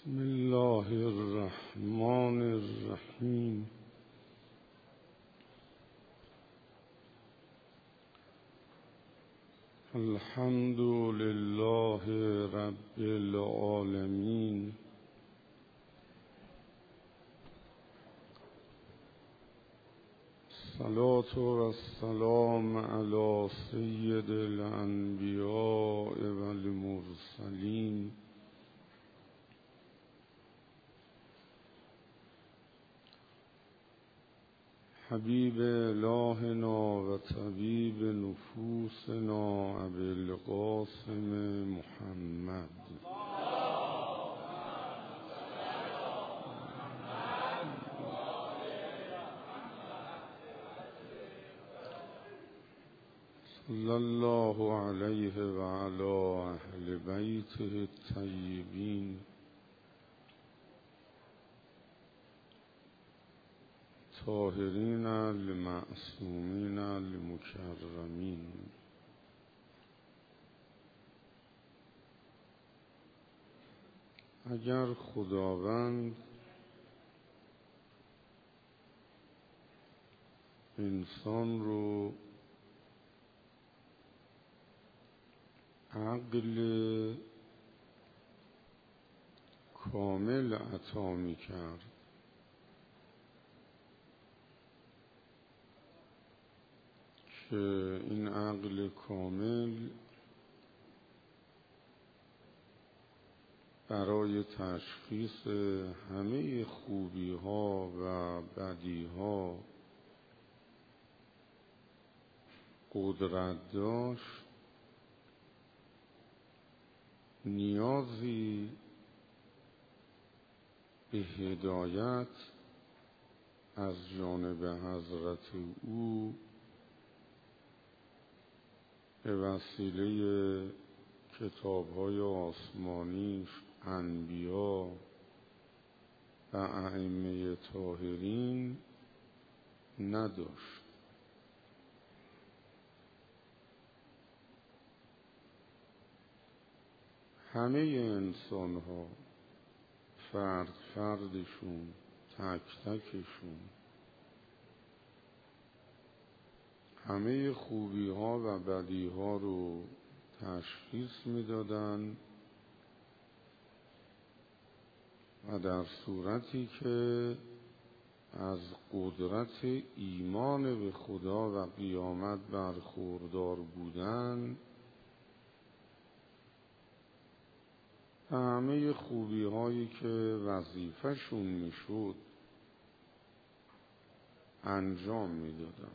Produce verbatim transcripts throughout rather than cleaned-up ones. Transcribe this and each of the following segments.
بسم الله الرحمن الرحیم. الحمد لله رب العالمین. الصلاة والسلام علی سید الانبیاء والمرسلین حبیب الهنا و طبیب نفوسنا ابی القاسم محمد صلی الله علیه و علی اهل بیته الطیبین طاهرین المعصومین المکرمین. اگر خداوند انسان رو عقل کامل عطا می کرد که این عقل کامل برای تشخیص همه خوبی ها و بدی ها قدرت داشت، نیازی به هدایت از جانب حضرت او به وسیله کتاب‌های آسمانیش، انبیا و ائمه طاهرین نداشت. همه انسان‌ها فرد فردشون، تک تکشون، همه خوبی ها و بدی ها رو تشخیص می دادن و در صورتی که از قدرت ایمان به خدا و قیامت برخوردار بودن، همه خوبی هایی که وظیفه شون می شد انجام می دادن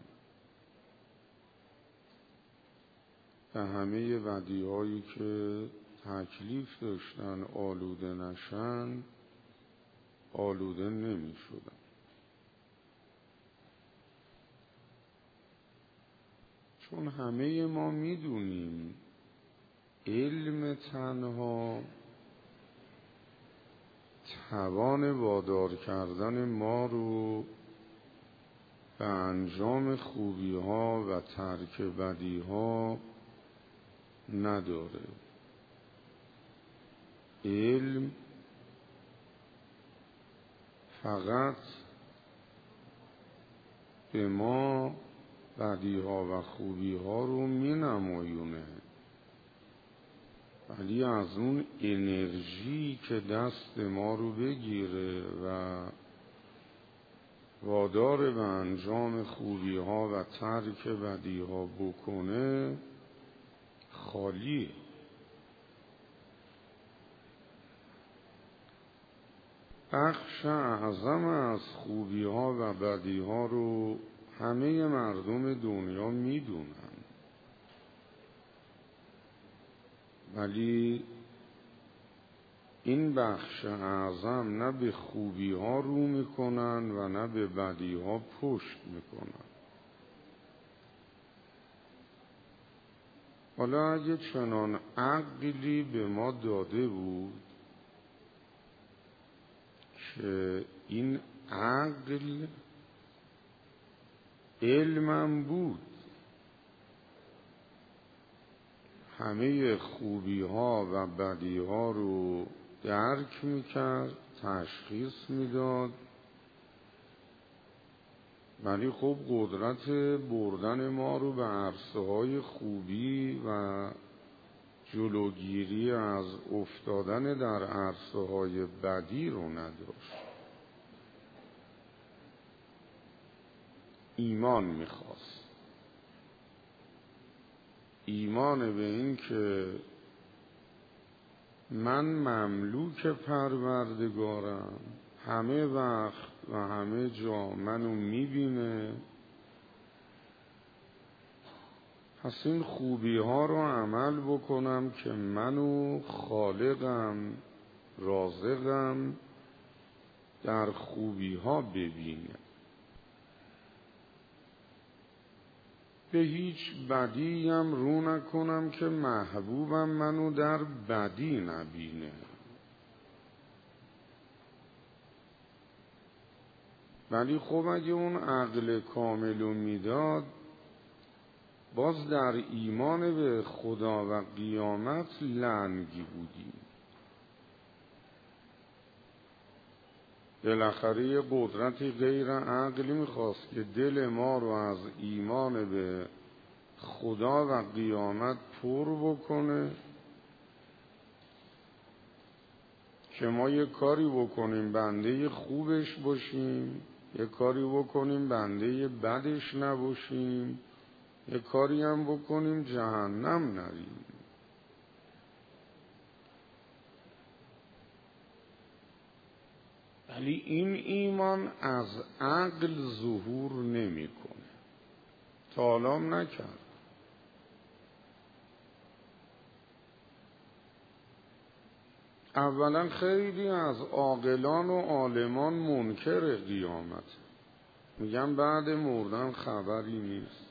و همه بدی هایی که تکلیف داشتن آلوده نشن آلوده نمی شدن. چون همه ما می دونیم علم تنها توان وادار کردن ما رو به انجام خوبی ها و ترک بدی ها نداره. علم فقط به ما بدی ها و خوبی ها رو می نمایونه، ولی از اون انرژی که دست ما رو بگیره و وادار به انجام خوبی ها و ترک بدی ها بکنه خالیه. بخش اعظم از خوبی ها و بدی ها رو همه مردم دنیا میدونن، ولی این بخش اعظم نه به خوبی ها رو میکنن و نه به بدی ها پشت میکنن. حالا اگه چنان عقلی به ما داده بود که این عقل علمم بود، همه خوبی ها و بدی ها رو درک میکرد، تشخیص میداد، ولی خب قدرت بردن ما رو به عرصه‌های خوبی و جلوگیری از افتادن در عرصه‌های بدی رو نداشت. ایمان میخواست، ایمان به این که من مملوک پروردگارم، همه وقت و همه جا منو میبینه، پس این خوبی ها رو عمل بکنم که منو خالقم، رازقم در خوبی ها ببینه، به هیچ بدی هم رو نکنم که محبوبم منو در بدی نبینه. ولی خب اگه اون عقل کاملو میداد، باز در ایمان به خدا و قیامت لنگی بودیم. بالاخره یه قدرتی غیر عقلی میخواست که دل ما رو از ایمان به خدا و قیامت پر بکنه که ما یه کاری بکنیم بنده خوبش باشیم، یه کاری بکنیم بنده بدش نباشیم، یه کاری هم بکنیم جهنم نریم. ولی این ایمان از عقل ظهور نمیکنه، تا حالا نکرد. اولا خیلی از عاقلان و عالمان منکر قیامت، میگن بعد مردن خبری نیست.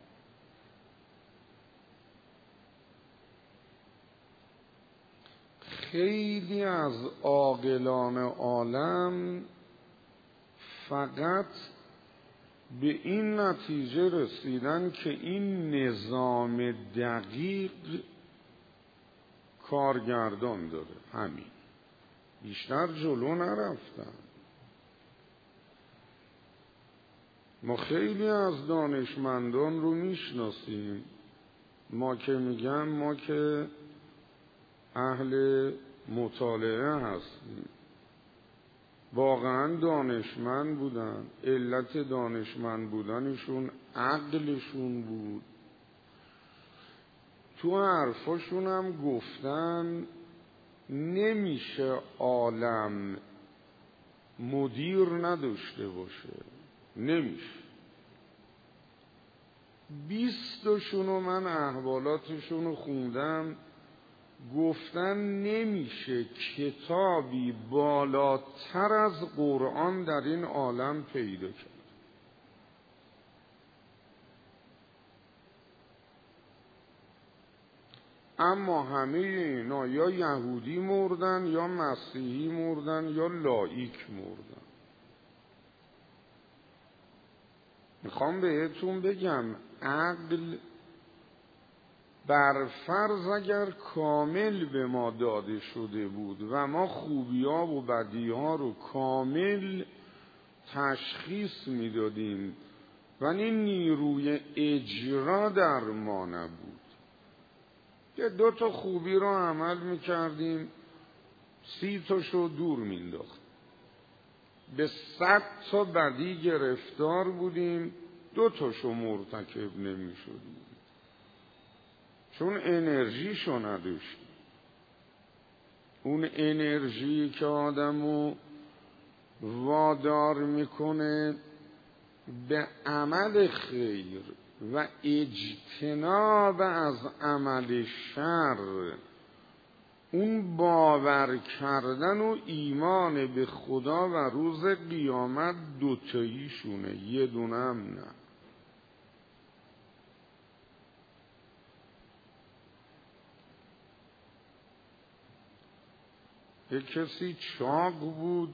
خیلی از عاقلان عالم فقط به این نتیجه رسیدن که این نظام دقیق کارگردان داره، همین، بیشتر جلو نرفتن. ما خیلی از دانشمندان رو میشناسیم، ما که میگم ما که اهل مطالعه هستیم، واقعا دانشمند بودن، علت دانشمند بودنشون عقلشون بود. تو حرفاشون هم گفتن نمیشه عالم مدیر نداشته باشه، نمیشه. بیستشونو من احوالاتشونو خوندم، گفتن نمیشه کتابی بالاتر از قرآن در این عالم پیدا کرد. اما همه اینا یا یهودی مردن، یا مسیحی مردن، یا لایک مردن. میخوام بهتون بگم عقل بر فرض اگر کامل به ما داده شده بود و ما خوبی ها و بدی ها رو کامل تشخیص میدادیم ولی نیروی اجرا در ما نبود، که دو تا خوبی رو عمل میکردیم سی تاشو دور مینداخت، به صد تا بدی گرفتار بودیم دو تاشو مرتکب نمیشدیم، چون انرژیشو نداشت. اون انرژی که آدمو وادار میکنه به عمل خیر و اجتناب از عمل شر، اون باور کردن و ایمان به خدا و روز قیامت دوتاییشونه، یه دونه هم نه. یک کسی چاق بود،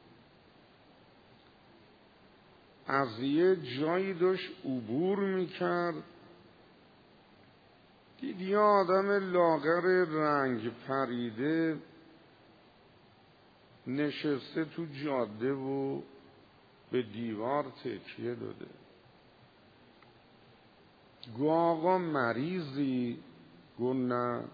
از یه جایی داشت عبور میکرد، دید یه آدم لاغر رنگ پریده نشسته تو جاده و به دیوار تکیه داده. گو آقا مریضی؟ گو نه.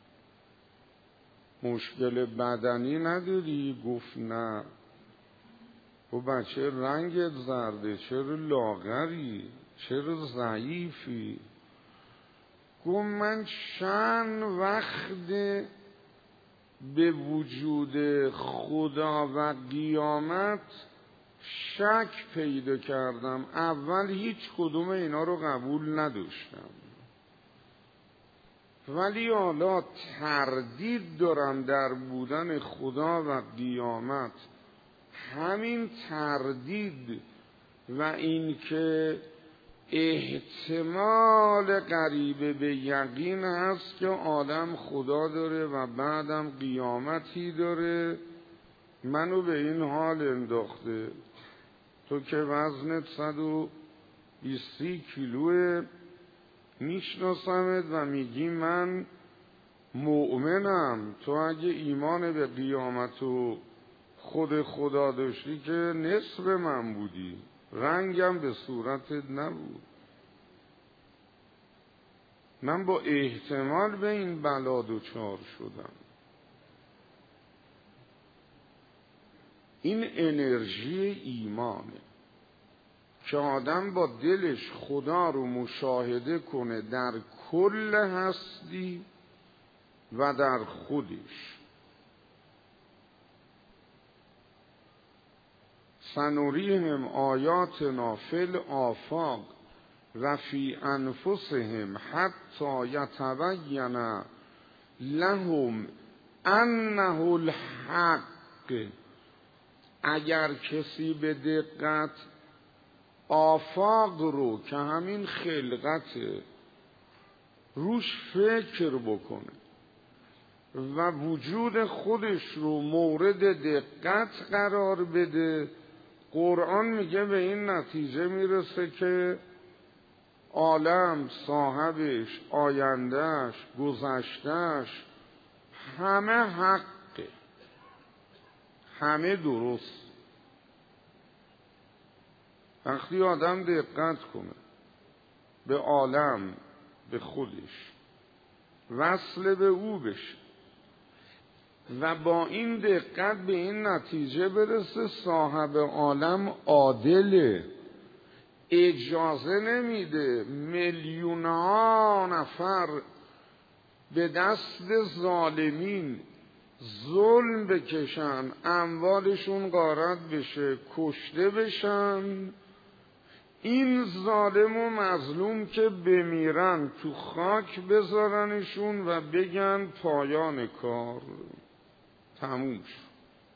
مشکل بدنی نداری؟ گفت نه. گو بچه رنگت زرده، چرا لاغری؟ چرا ضعیفی؟ گو من چند وقت به وجود خدا و قیامت شک پیدا کردم. اول هیچ کدوم اینا رو قبول نداشتم، ولی حالا تردید دارم در بودن خدا و قیامت. همین تردید و این که احتمال قریب به یقین هست که آدم خدا داره و بعدم قیامتی داره، منو به این حال انداخته. تو که وزنت صد و بیست کیلوه، میشناسمت و میگی من مؤمنم. تو اگه ایمان به قیامت و خود خدا داشتی که نصف من بودی، رنگم به صورتت نبود. من با احتمال به این بلا دچار شدم. این انرژی ایمانه که آدم با دلش خدا رو مشاهده کنه در کل هستی و در خودش. سنریهم آیاتنا فی الآفاق و فی انفسهم حتی یتبین لهم انه الحق. اگر کسی به دقت آفاق رو که همین خلقته روش فکر بکنه و وجود خودش رو مورد دقت قرار بده، قرآن میگه به این نتیجه میرسه که عالم، صاحبش، آیندهش، گذشتهش همه حقه، همه درست. وقتی آدم دقت کنه به عالم، به خودش، وصل به او بشه و با این دقت به این نتیجه برسه صاحب عالم عادله، اجازه نمیده میلیون ها نفر به دست ظالمین ظلم بکشن، اموالشون غارت بشه، کشته بشن. این ظالم و مظلوم که بمیرن تو خاک بذارنشون و بگن پایان کار تموم شد.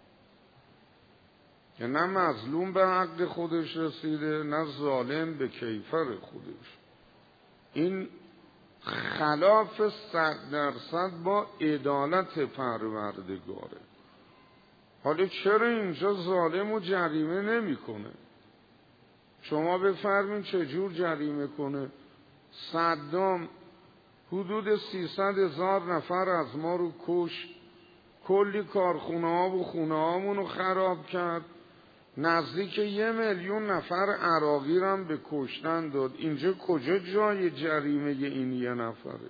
که نه مظلوم به حق خودش رسیده، نه ظالم به کیفر خودش. این خلاف صد درصد با عدالت پروردگاره. حالا چرا اینجا ظالم و جریمه نمی کنه؟ شما بفرمین چجور جریمه کنه؟ صدام حدود سیصد هزار نفر از ما رو کشت، کلی کارخونه ها و خونه هامون رو خراب کرد، نزدیک یه میلیون نفر عراقی هم به کشتن داد. اینجا کجا جای جریمه این یه نفره؟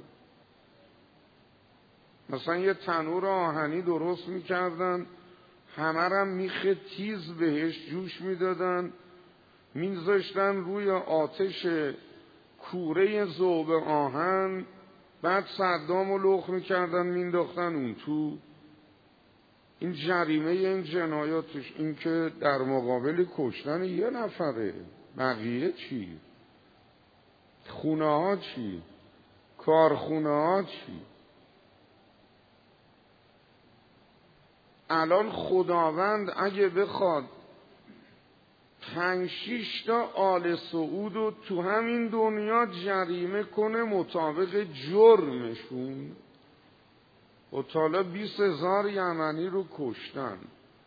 مثلا یه تنور آهنی درست میکردن، همه هم میخ تیز بهش جوش میدادن، میذاشتن روی آتش کوره ذوب آهن، بعد صدامو لخ میکردن مینداختن اون تو. این جریمه این جنایاتش این که در مقابل کشتن یه نفره، بقیه چی؟ خونه ها چی؟ کارخونه ها چی؟ الان خداوند اگه بخواد پنج شیش تا آل سعود رو تو همین دنیا جریمه کنه مطابق جرمشون، و تالا بیست هزار یمنی رو کشتن،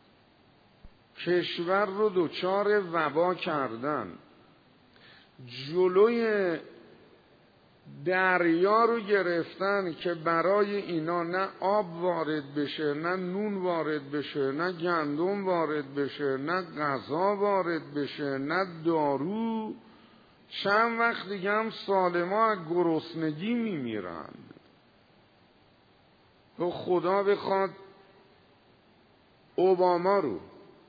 کشور رو دچار وبا کردن، جلوی دریا رو گرفتن که برای اینا نه آب وارد بشه، نه نون وارد بشه، نه گندم وارد بشه، نه غذا وارد بشه، نه دارو. چند وقت دیگه هم سالما از گرسنگی میمیرن. تو خدا بخواد اوباما رو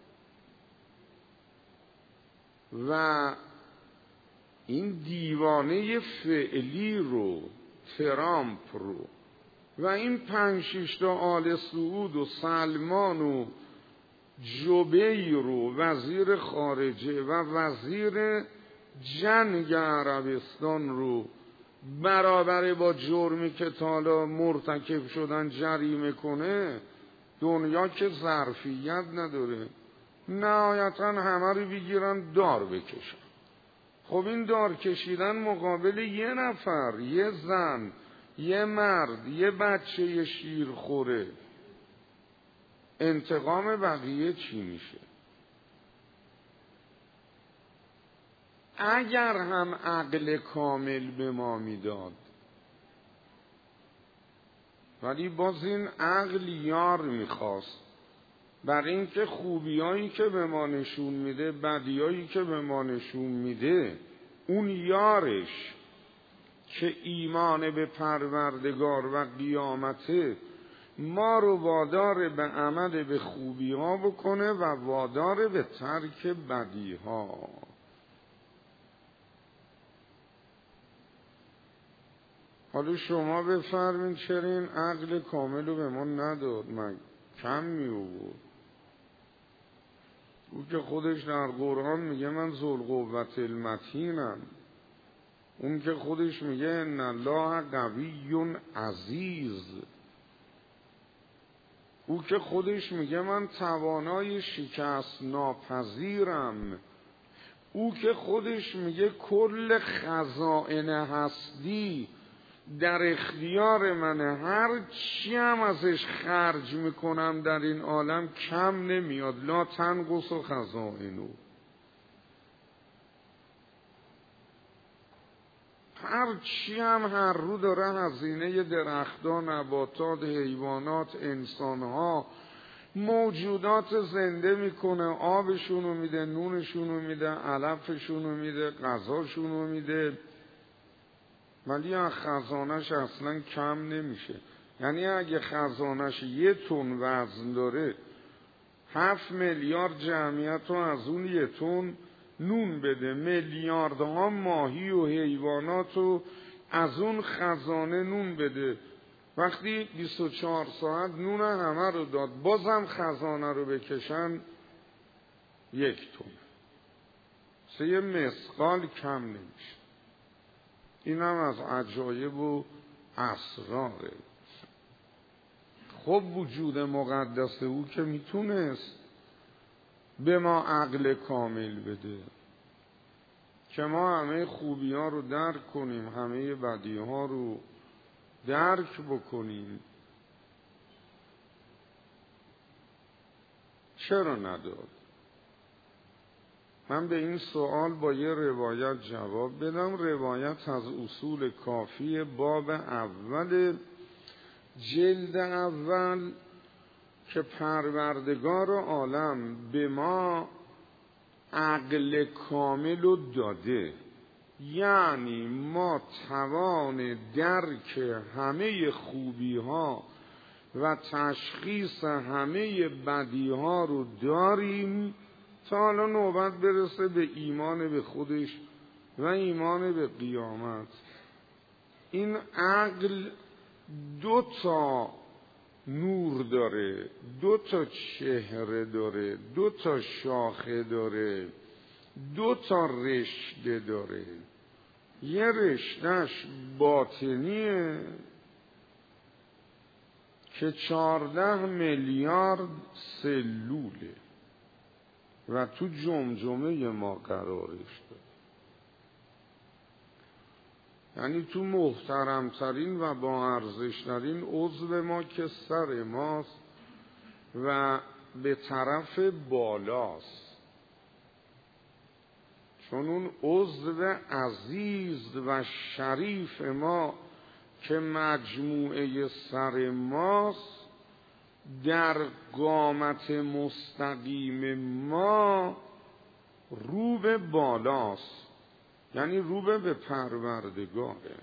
و این دیوانه فعلی رو، ترامپ رو و این پنج شش تا آل سعود و سلمان و جبیر رو، وزیر خارجه و وزیر جنگ عربستان رو برابر با جرمی که تالا مرتکب شدن جریمه کنه، دنیا که ظرفیت نداره. نهایتا همه رو بگیرن دار بکشن. خب این دار کشیدن مقابل یه نفر، یه زن، یه مرد، یه بچه یه شیر خوره، انتقام بقیه چی میشه؟ اگر هم عقل کامل به ما میداد، ولی باز این عقل یار میخواست بر این که خوبیایی که به ما نشون میده، بدیایی که به ما نشون میده، اون یارش که ایمان به پروردگار و قیامته ما رو وادار به عمل به خوبی ها بکنه و وادار به ترک بدی ها. حالا شما بفرمین چرا این عقل کامل رو به ما نداد؟ من کم می آورد. او که خودش در قرآن میگه من ذوالقوة المتینم، اون که خودش میگه ان الله قوی عزیز، او که خودش میگه من توانای شکست ناپذیرم، او که خودش میگه کل خزائن هستی در اختیار منه، هر چی هم ازش خرج میکنم در این عالم کم نمیاد، لا تنقص و خزائنو. هر چی هم هر رو داره هزینه درختان، نباتات، حیوانات، انسانها، موجودات زنده میکنه، آبشونو میده، نونشونو میده، علفشونو میده، غذاشونو میده، ولی از خزانش اصلا کم نمیشه. یعنی اگه خزانش یه تن وزن داره، هفت میلیارد جمعیت رو از اون یه تن نون بده، میلیاردها ماهی و حیوانات رو از اون خزانه نون بده، وقتی بیست و چهار ساعت نون همه رو داد، بازم خزانه رو بکشن یک تن، سه مسقال کم نمیشه. این هم از عجایب و اسراره. خب وجود مقدس او که میتونست به ما عقل کامل بده که ما همه خوبی ها رو درک کنیم، همه بدی ها رو درک بکنیم، چرا نداد؟ من به این سوال با یه روایت جواب بدم. روایت از اصول کافی باب اول جلد اول که پروردگار عالم به ما عقل کامل رو داده، یعنی ما توان درک همه خوبی ها و تشخیص همه بدی ها رو داریم تا حالا نوبت برسه به ایمان به خودش و ایمان به قیامت. این عقل دو تا نور داره، دو تا چهره داره، دو تا شاخه داره، دو تا رشته داره. یه رشتهش باطنیه که چهارده میلیارد سلوله و تو جمجمه ما قرارش داره، یعنی تو محترمترین و با ارزشترین عضو ما که سر ماست و به طرف بالاست، چون اون عضو عزیز و شریف ما که مجموعه سر ماست، در قامت مستقیم ما رو به بالاست، یعنی رو به پروردگاره.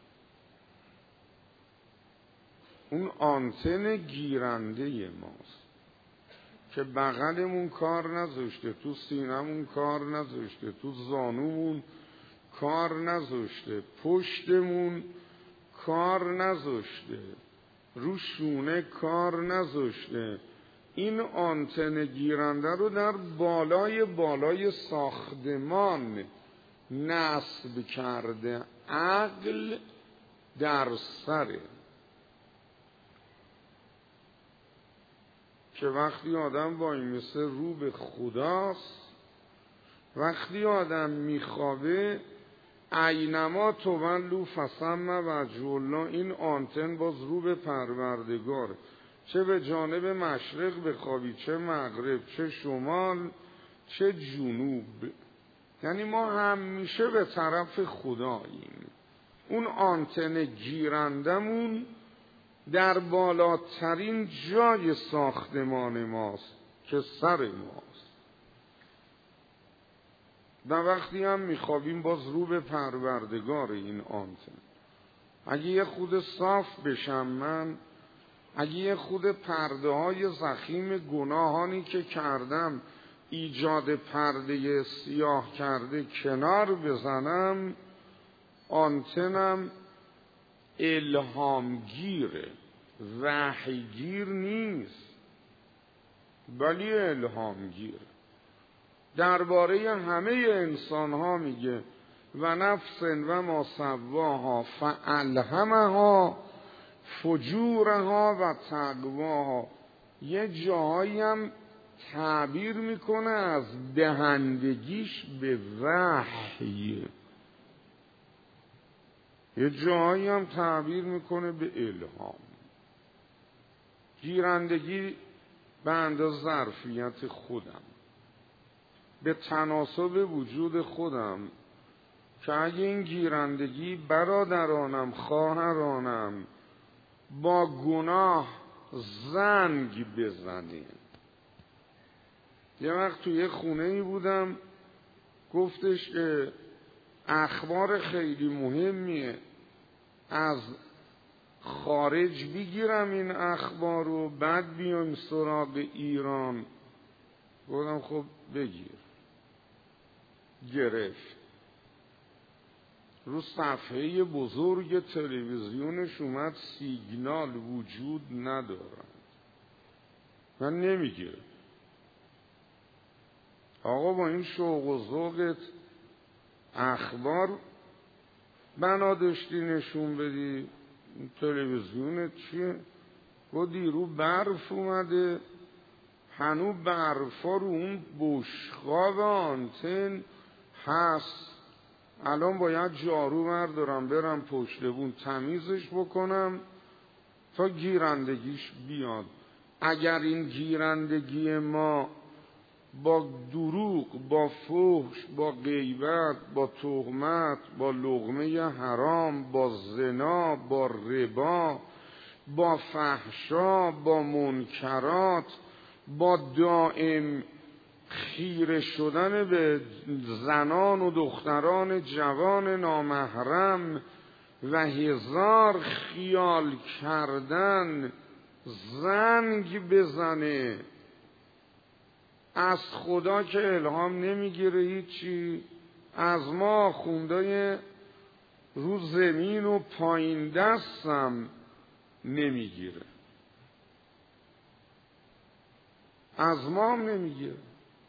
اون آنتن گیرنده ماست که بغلمون کار نذاشته، تو سینمون کار نذاشته، تو زانومون کار نذاشته، پشتمون کار نذاشته، رو شونه کار نذاشته. این آنتن گیرنده رو در بالای بالای ساختمان نصب کرده. عقل در سره که وقتی آدم وای میسه رو به خداست، وقتی آدم میخوابه اینما تولوا فثم وجه الله، این آنتن باز رو به پروردگار، چه به جانب مشرق بخوابی، چه مغرب، چه شمال، چه جنوب، یعنی ما همیشه به طرف خداییم. اون آنتن گیرندمون در بالاترین جای ساختمان ماست که سر ماست، و وقتی هم میخوابیم باز رو به پروردگار این آنتن. اگه یه خود صاف بشم من، اگه یه خود پرده های ضخیم گناهانی که کردم ایجاد پرده سیاه کرده کنار بزنم، آنتنم الهامگیره، وحیگیر نیست ولی الهامگیر. درباره همه انسان ها میگه و نفس و ما سواها فالهمها فجورها و تقواها. یه جاهایی هم تعبیر میکنه از دهندگیش به وحی، یه جاهایی هم تعبیر میکنه به الهام. گیرندگی به اندازه ظرفیت خودم، به تناسب وجود خودم، که اگه این گیرندگی برادرانم خواهرانم با گناه زنگ بزنه. یه وقت توی خونه ای بودم، گفتش که اخبار خیلی مهمیه، از خارج بگیرم این اخبار رو بعد بیام سراغ ایران. گفتم خب بگیر. گرفت. رو صفحه بزرگ تلویزیونش اومد سیگنال وجود ندارد. من نمیگیره. آقا با این شوق و ذوقت اخبار بنا داشتی نشون بدی، تلویزیونت چیه؟ با دیرو برف اومده، هنو برفا رو اون بشقاب آنتن هست. الان باید جارو بردارم برم پشت بون تمیزش بکنم تا گیرندگیش بیاد. اگر این گیرندگی ما با دروغ، با فحش، با غیبت، با تهمت، با لقمه حرام، با زنا، با ربا، با فحشا، با منکرات، با دائم خیره شدن به زنان و دختران جوان نامحرم و هزار خیال کردن، زنگ بزنه، از خدا که الهام نمیگیره هیچی، از ما خوندای رو زمین و پایین دستم نمیگیره، از ما هم نمیگیره.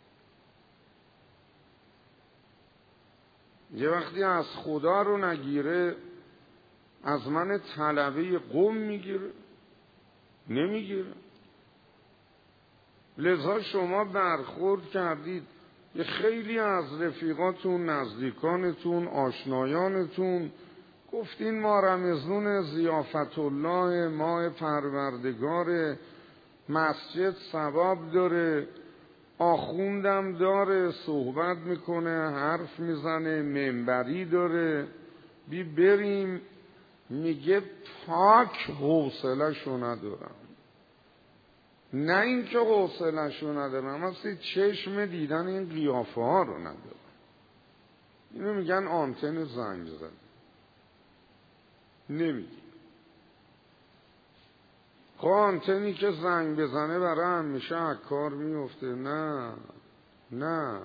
یه وقتی از خدا رو نگیره از من طلبه قم میگیره؟ نمیگیره. لذا شما برخورد کردید یه خیلی از رفیقاتون، نزدیکانتون، آشنایانتون گفتین ما رمضان ضیافت الله، ماه پروردگار، مسجد ثواب داره، آخوندم داره، صحبت میکنه، حرف میزنه، منبری داره، بی بریم. میگه پاک حوصله‌شو ندارم. نه اینکه حوصله‌شو ندارم، اصلا چشم دیدن این قیافه ها رو ندارم. اینو میگن آنتن زنگ زد. نمیگی. خب آنتنی که زنگ بزنه برای همیشه از کار میفته؟ نه نه.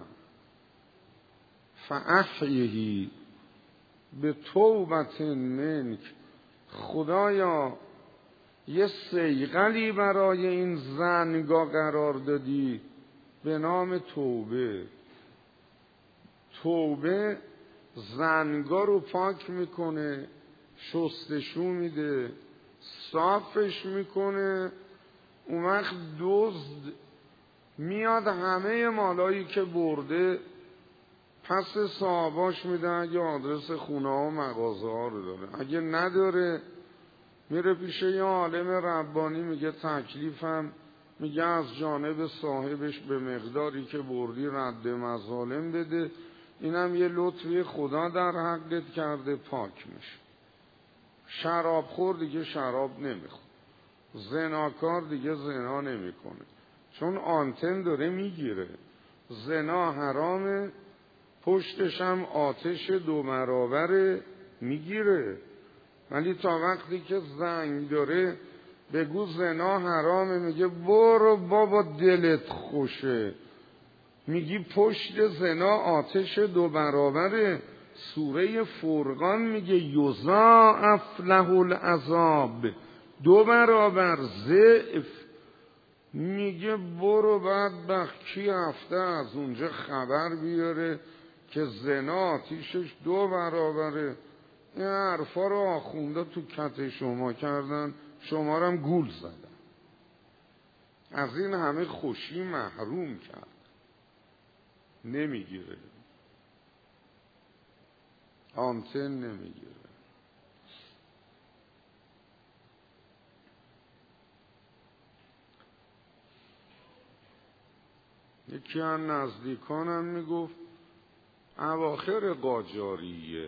فاحیه به توبت منک، خدایا یه صیقلی برای این زنگا قرار دادی به نام توبه. توبه زنگا رو پاک میکنه، شستشو میده، صافش میکنه. اون وقت دزد میاد همه مالایی که برده پس صاحباش میده، اگه آدرس خونه ها و مغازه ها رو داره. اگه نداره میره پیش یه عالم ربانی، میگه تکلیفم، میگه از جانب صاحبش به مقداری که بردی رد مظالم بده، اینم یه لطفی خدا در حقت کرده، پاک میشه. شراب خور دیگه شراب نمیخور، زناکار دیگه زنا نمیکنه، چون آنتن داره میگیره. زنا حرامه، پشتش هم آتش دو برابر میگیره. ولی تا وقتی که زنگ داره بگو زنا حرامه، میگه برو بابا دلت خوشه. میگی پشت زنا آتش دو برابره. سوره فرقان میگه یضاعف له العذاب، دو برابر ضعف. میگه برو بدبخت کی هفته از اونجا خبر بیاره که زنا آتیشش دو برابره. این حرفا رو آخونده تو کت شما کردن، شما رو هم گول زدن، از این همه خوشی محروم کرد. نمیگیره، آنتن نمیگیره. یکی از نزدیکانم میگفت اواخر قاجاریه،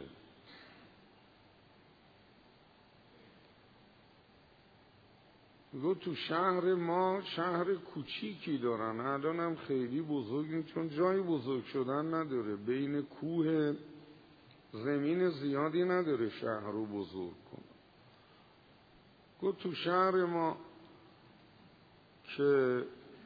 میگفت تو شهر ما، شهر کوچیکی دارن، الان هم خیلی بزرگ نیست چون جای بزرگ شدن نداره، بین کوه، زمین زیادی نداره شهر رو بزرگ کنه. گفت تو شهر ما که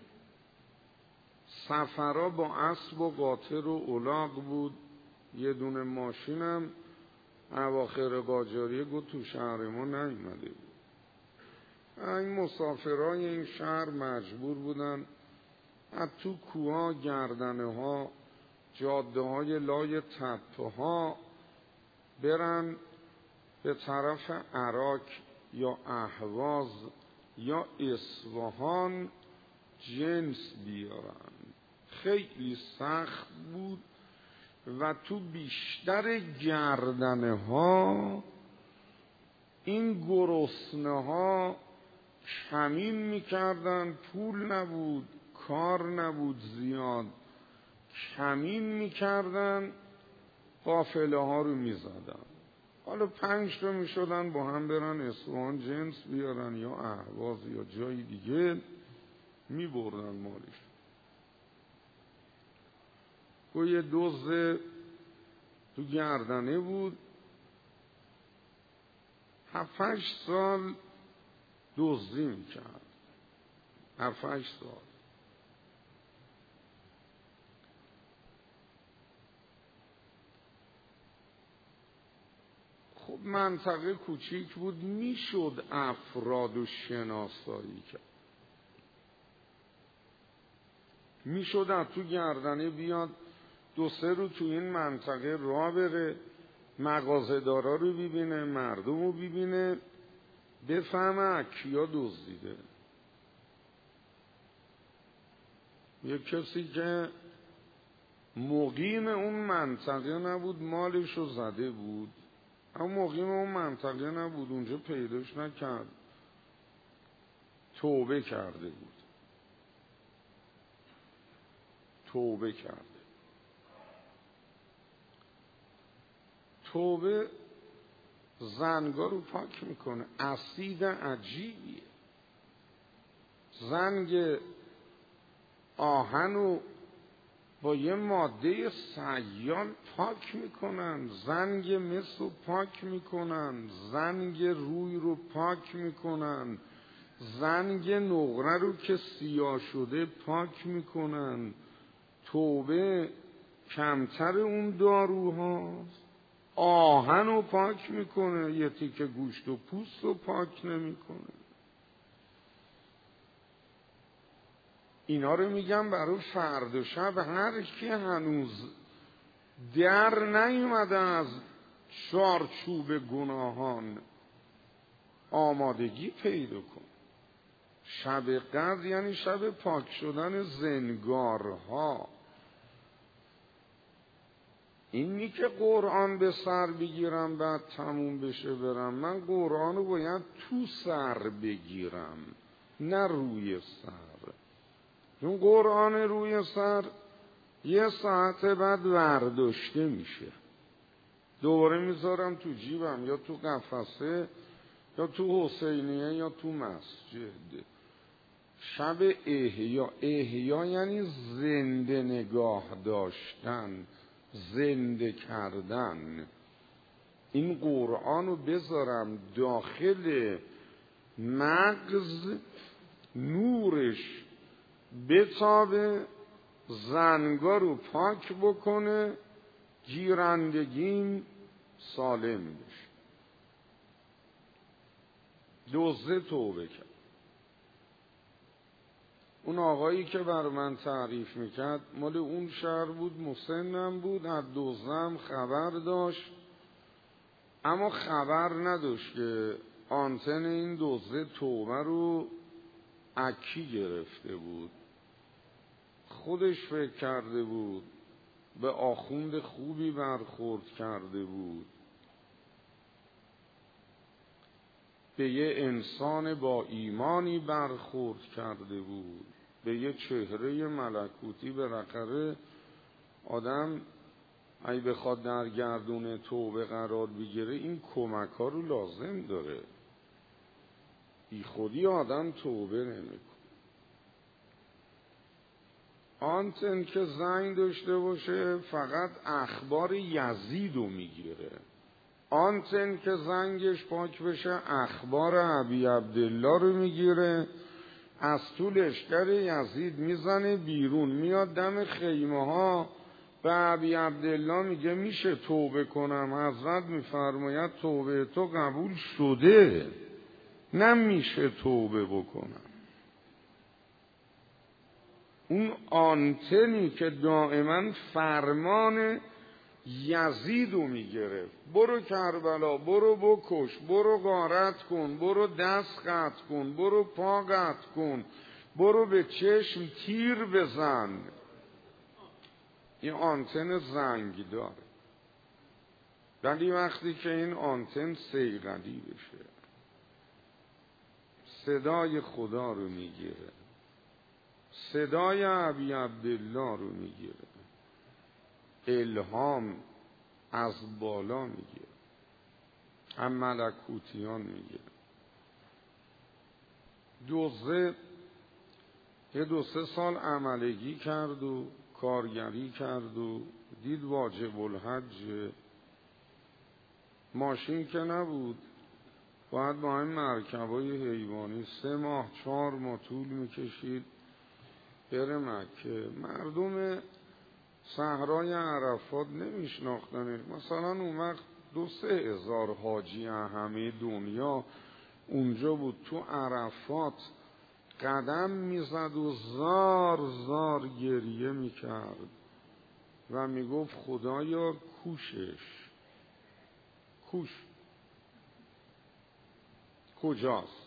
سفرها با اسب و قاطر و الاغ بود، یه دونه ماشینم اواخر قاجاریه گفت تو شهر ما نیومده بود. این مسافرای این شهر مجبور بودن از تو کوها، گردنه ها، جاده های لای تپه ها برن به طرف عراق یا اهواز یا اصفهان جنس بیارن. خیلی سخت بود و تو بیشتر گردنه ها این گرسنه ها کمین میکردن، پول نبود، کار نبود زیاد، کمین میکردن، قافله ها رو میزدن. حالا پنج تا میشدن با هم برن اصفهان جنس بیارن یا اهواز یا جای دیگه، میبردن مالش. و یه دزد تو گردنه بود، هفتش سال دزدی میکرد، هفتش سال. خب منطقه کوچیک بود، میشد افراد و شناسایی کرد، میشد از تو گردنه بیاد دو سه رو تو این منطقه راه بره، مغازه‌دارا رو ببینه، مردم رو ببینه، بفهمه کیا دزدیده. یک کسی که مقیم اون منطقه نبود مالش رو زده بود، اما مقیم اون منطقه نبود، اونجا پیداش نکرد، توبه کرده بود. توبه کرده. توبه زنگا رو پاک میکنه. اسید عجیبیه. زنگ آهن رو با یه ماده سیال پاک میکنن، زنگ مس رو پاک میکنن، زنگ روی رو پاک میکنن، زنگ نقره رو که سیاه شده پاک میکنن. توبه کمتر اون داروهاست. آهن رو پاک میکنه، یه تیکه گوشت و پوست رو پاک نمیکنه. اینا رو میگم برای فردا شب هر کی هنوز در نیومده از چارچوب گناهان آمادگی پیدا کن. شب قدر یعنی شب پاک شدن زنگارها. اینی که قرآن به سر بگیرم بعد تموم بشه برم. من قرآن رو باید تو سر بگیرم نه روی سر. چون قرآن روی سر یه ساعت بعد ورداشته میشه، دوباره میذارم تو جیبم یا تو قفسه یا تو حسینیه یا تو مسجد. شب احیا، احیا یعنی زنده نگاه داشتن، زنده کردن. این قرآن رو بذارم داخل مغز، نورش بتابه، زنگا رو پاک بکنه، گیرندگیم سالم بشه. دزد توبه کرد. اون آقایی که بر من تعریف میکرد مال اون شهر بود، مسنم بود، از دزدم خبر داشت، اما خبر نداشت که آنتن این دزد توبه رو اکی گرفته بود. خودش فکر کرده بود به آخوند خوبی برخورد کرده بود، به یه انسان با ایمانی برخورد کرده بود، به یه چهره ملکوتی. بالاخره آدم اگه بخواد در گردون توبه قرار بگیره این کمک ها رو لازم داره. بی خودی آدم توبه نمیکنه. آنتن که زنگ داشته باشه فقط اخبار یزید رو میگیره. آنتن که زنگش پاک بشه اخبار ابی عبدالله رو میگیره، از تو لشکر یزید میزنه بیرون، میاد دم خیمه ها به ابی عبدالله میگه میشه توبه کنم؟ حضرت میفرماید توبه تو قبول شده، نمیشه توبه بکنم. اون آنتنی که دائما فرمان یزیدو میگرفت، برو کربلا، برو بکش، برو غارت کن، برو دست قطع کن، برو پا قطع کن، برو به چشم تیر بزن. این آنتن زنگ داره. ولی وقتی که این آنتن صیقلی بشه، صدای خدا رو میگیره، صدای ابی عبدالله رو میگیره، الهام از بالا میگیره، هم ملکوتیان میگیره. دوزه یه دو سه سال عملگی کرد و کارگری کرد و دید واجب الحج. ماشین که نبود، باید با این مرکبای حیوانی سه ماه چهار ماه طول میکشید بره مکه. مردم صحرای عرفات نمیشناختنش. مثلا اون وقت دو سه هزار حاجی همه دنیا اونجا بود. تو عرفات قدم میزد و زار زار گریه میکرد و میگفت خدایا کوشش. کوش کجاست؟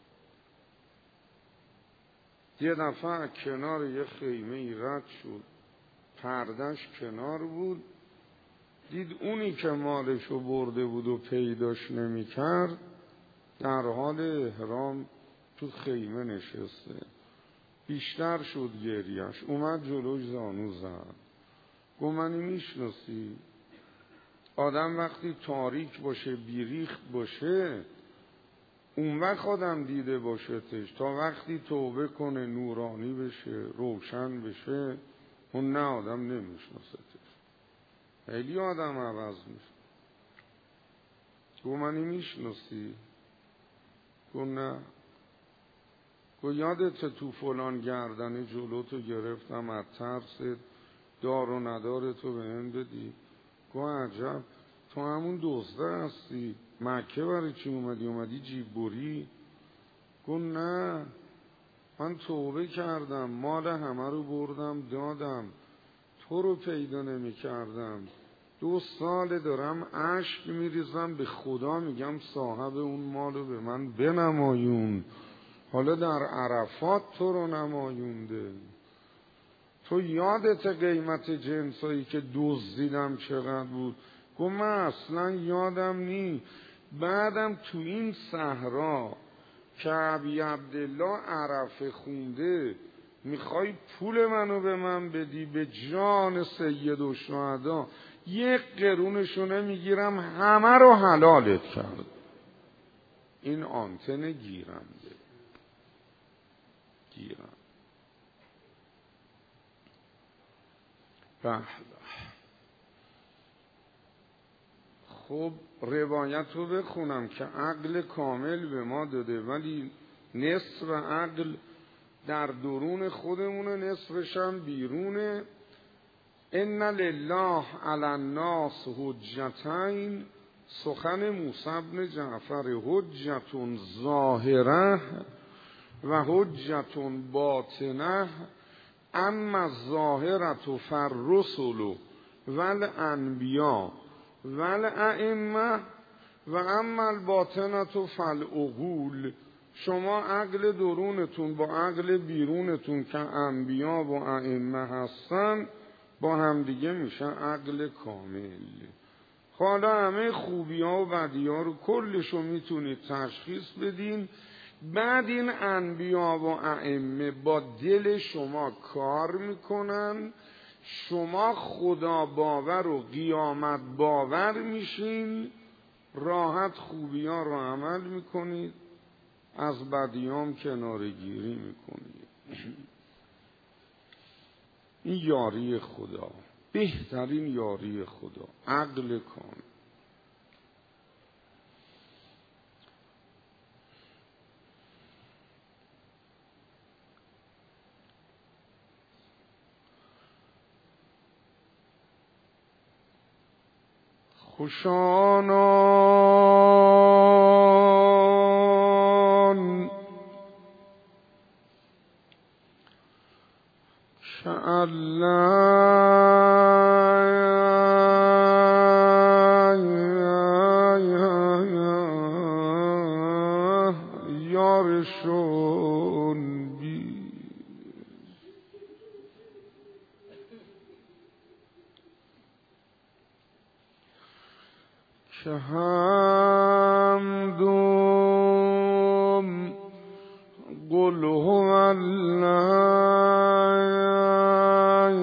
یه دفعه کنار یه خیمه ای رد شد، پردش کنار بود، دید اونی که مالشو برده بود و پیداش نمی کرد در حال احرام تو خیمه نشسته. بیشتر شد گریش، اومد جلوش زانو زد، گفت منی میشناسی؟ آدم وقتی تاریک باشه بیریخت باشه اون وقت آدم دیده باشتش، تا وقتی توبه کنه نورانی بشه روشن بشه اون نه آدم نمیشناستش. خیلی آدم عوض میشه. گفت منی میشناسی؟ گفت نه. گفت یادت تو فلان گردنه جلوتو گرفتم از ترس دار و ندار تو به هم بدی؟ گفت عجب، تو همون دزده هستی، مکه برای چی اومدی؟ اومدی جیب بری؟ گفت نه، من توبه کردم، مال همه رو بردم دادم، تو رو پیدا نمی کردم، دو سال دارم اشک میریزم به خدا میگم صاحب اون مالو به من بنمایون، حالا در عرفات تو رو نمایونده. تو یادت قیمت جنسایی که دزدیدم چقدر بود؟ گفت من اصلا یادم نی. بعدم تو این صحرا که ابی عبدالله عرفه خونده میخوای پول منو به من بدی؟ به جان سید الشهدا یک قرونشونه میگیرم، همه رو حلالت کرد. این آنتن گیرنده گیرم. بله. خب روایت رو بخونم که عقل کامل به ما داده، ولی نصف عقل در درون خودمونه، نصفش هم بیرونه. ان لله علی الناس حجتین، سخن موسی بن جعفر، حجت ظاهره و حجت باطنه، اما الظاهره فالرسل والانبیاء والائمه و اما الباطنه فالعقول. شما عقل درونتون با عقل بیرونتون که انبیا و ائمه هستن با همدیگه میشن عقل کامل. حالا همه خوبی ها و بدی ها رو کلشو میتونید تشخیص بدین. بعد این انبیا و ائمه با دل شما کار میکنن، شما خدا باور و قیامت باور میشین، راحت خوبی ها رو عمل میکنید، از بدیام کناره گیری میکنید. این یاری خدا، بهترین یاری خدا، عقل کامل. خوشانان که الله یارشون بی که همدم قل هو الله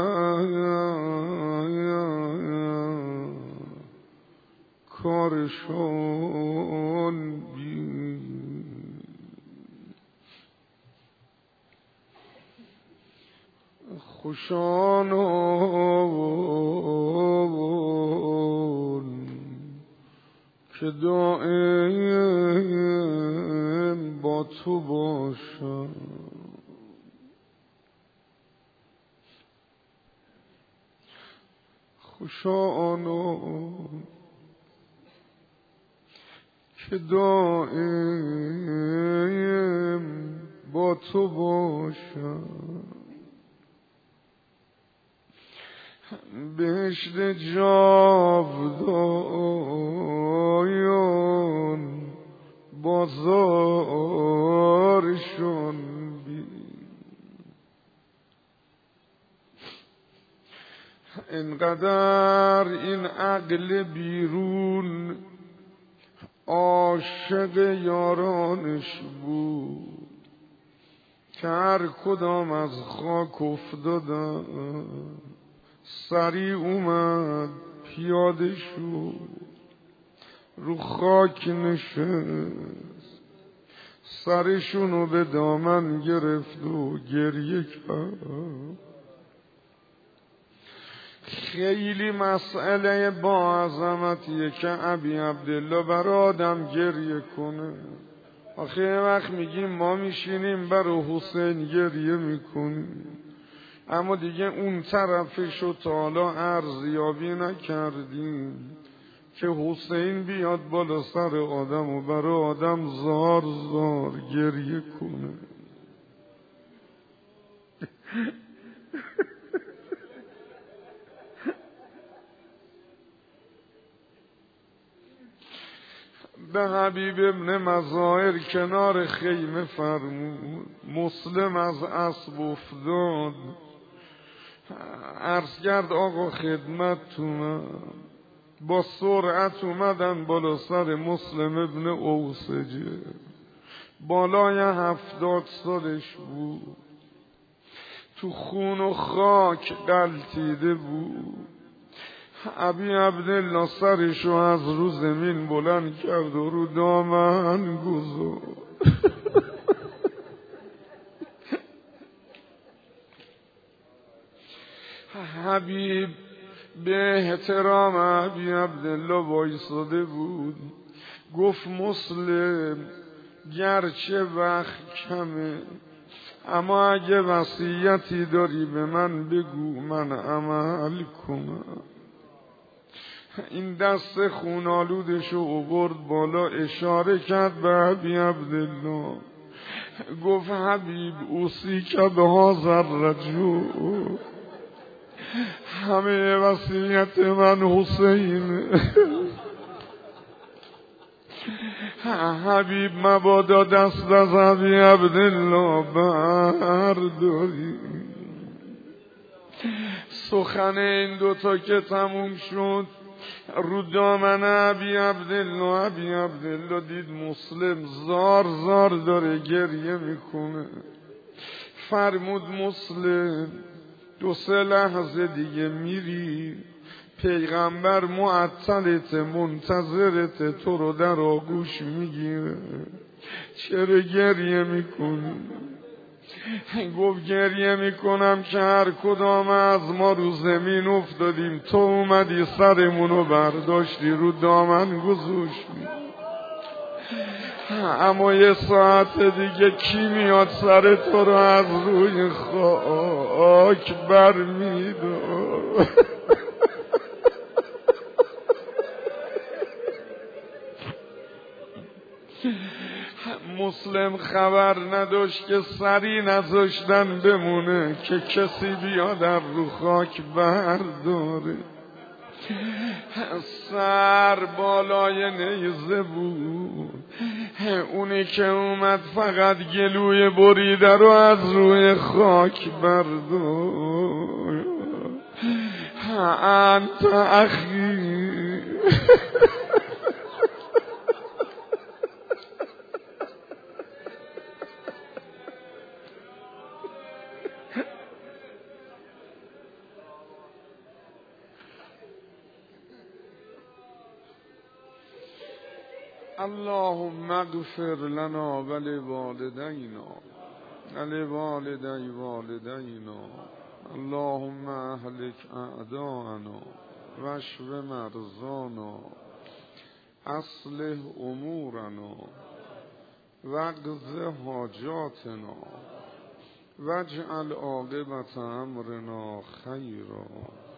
کارشون بی خوشانون که دائم با تو باشم. خوشانون که دائم با تو باشم. بهشت جاودان بازارشون بی اینقدر این عقل بیرون عاشق یارانش بود که هر کدام از خاک افتادن سریع اومد پیاده شد رو خاک نشست سرشونو به دامن گرفت و گریه کرد. خیلی مسئله با عظمتیه که ابی عبدالله برای آدم گریه کنه. آخه یه وقت میگیم ما میشینیم برای حسین گریه میکنیم، اما دیگه اون طرفشو تا حالا ارزیابی نکردیم که حسین بیاد بالا سر آدم و برای آدم زار زار گریه کنه. به حبیب ابن مظاهر کنار خیمه فرمود. مسلم از اسب افتاد، عرض کرد آقا خدمتتونم. با سرعت اومدن بالا سر مسلم ابن اوسجه، بالای هفتاد سالش بود، تو خون و خاک غلتیده بود. ابی عبدالله سرشو از رو زمین بلند کرد و رو دامن گذاشت. حبیب به احترام ابی عبدالله وایساده بود. گفت مسلم گرچه وقت کمه، اما اگه وصیتی داری به من بگو من عمل کنم. این دست خونالودشو آورد بالا، اشاره کرد به ابی عبدالله، گفت حبیب اوصی که به هذا الرجل، همه وصیت من حسین. حبیب مبادا دست از ابی عبدالله برداری. سخن این دوتا که تموم شد، رو دامن ابی عبدالله ابی عبدالله دید مسلم زار زار داره گریه میکنه. فرمود مسلم دو سه لحظه دیگه میری، پیغمبر معطلت منتظرت، تو رو در آغوش میگیره، چرا گریه میکنی؟ گفت گریه میکنم که هر کدام از ما رو زمین افتادیم، تو اومدی سرمونو برداشتی رو دامن گذاشتی، اما یه ساعت دیگه کی میاد سر تو رو از روی خاک برمی‌داره؟ مسلم خبر نداشت که سری نذاشتن بمونه که کسی بیاد در رو خاک برداره. سر بالای نیزه بود، اونی که اومد فقط گلوی بریده رو از روی خاک بردار. انت اخی. اللهم اغفر لنا ولوالدینا ولوالدی والدینا، اللهم اهلک اعداءنا واشف مرضانا، اصلح امورنا واقض حاجاتنا واجعل عاقبت امرنا خیرا.